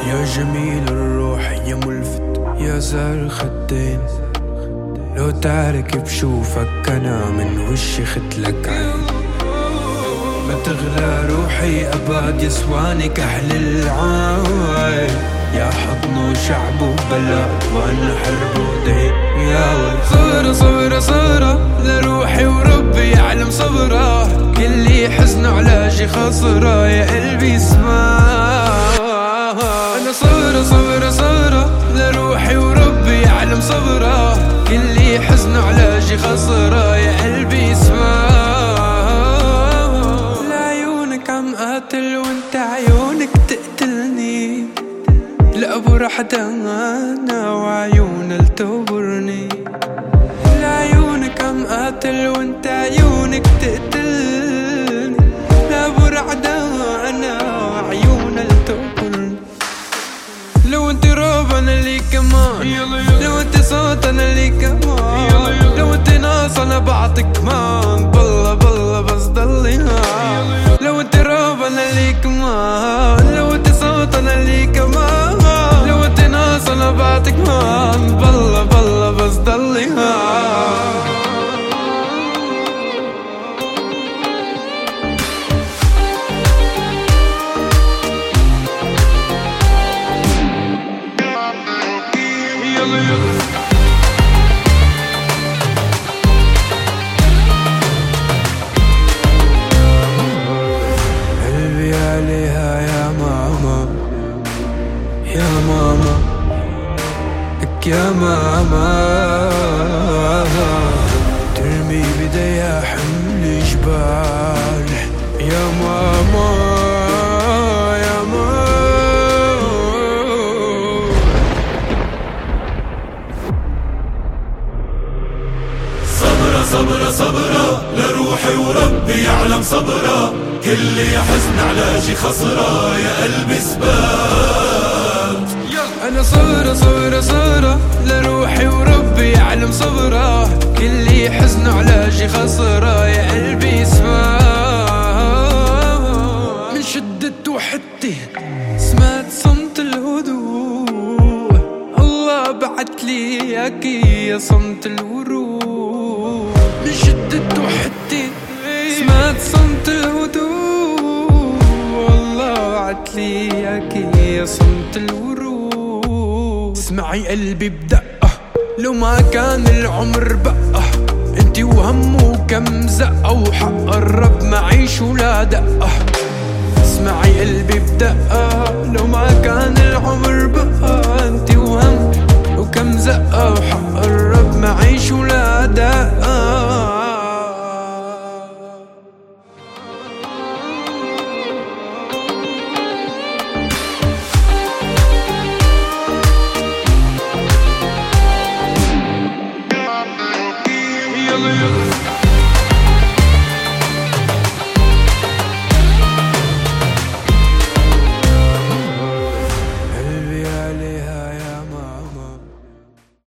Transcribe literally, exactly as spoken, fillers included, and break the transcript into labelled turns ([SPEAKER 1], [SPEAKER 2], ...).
[SPEAKER 1] يا جميل الروح يا ملفت يا زار خدين، لو تعرك بشوفك أنا من وشي ختلك عين. ما تغلى روحي أبد يسواني كحل العين، يا حضن وشعب وبلد وأنا حرب ودين. يا صبرة صبرة صبرة لروحي وربي يعلم صبرة، كل حزن علاجي خسرة يا قلبي اسمع. أنا صبرة صبرة صبرة لروحي وربي يعلم صبرة، كل حزن علاجي خسرة يا قلبي اسمع. لعيونك عم قاتل وانت عيونك تقتلني، لأبو رحدة أنا وعيون التبرني. لعيونك عم قاتل وانت عيونك تقتلني، لأبو رحدة أنا وعيون التبرني. لو انت روب انا لي كمان، لو انت صوت انا لي كمان، لو انت ناس انا بعطيك كمان، بالله بالله بس ضلي ها. لو انت روب انا لي كمان، لو انت صوت انا لي كمان، لو انت ناس انا بعطيك كمان، بالله بالله بس ضلي ها. قلبي عليها يا ماما يا ماما لك يا ماما، ترمي بديها حمل جبال يا ماما يا ماما.
[SPEAKER 2] صبرة صبرة صبرة لروحي وربي يعلم صبرة، كل حزن علاجي خسرة يا قلبي سبات.
[SPEAKER 1] أنا صبرة صبرة صبرة لروحي وربي يعلم صبرة، كل حزن علاجي خسرة يا قلبي سمات. من شدة وحدتي سمعت صمت الهدوء، الله بعت لي اياكي يا صمت الورود. من شدة وحدتي سمعت صمت الهدوء، الله بعت لي اياكي يا صمت الورود. اسمعي قلبي بدقة لو ما كان العمر بقى، انتي وهم وكم زقة وحق الرب معيش ولا دقة. اسمعي قلبي بدقة لو ما كان العمر بقى، انتي وهم وكم زقة وحق الرب معيش ولا دقة. يلا يلا